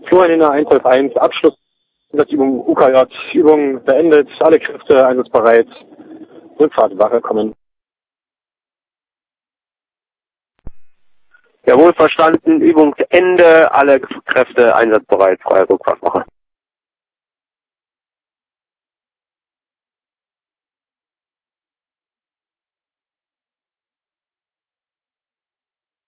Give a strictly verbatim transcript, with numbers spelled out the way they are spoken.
Florian eins elf eins, Abschluss der Übung U K J, Übung beendet, alle Kräfte einsatzbereit, Rückfahrtwache kommen. Jawohl, verstanden, Übung Ende, alle Kräfte einsatzbereit, freie Rückfahrtwache.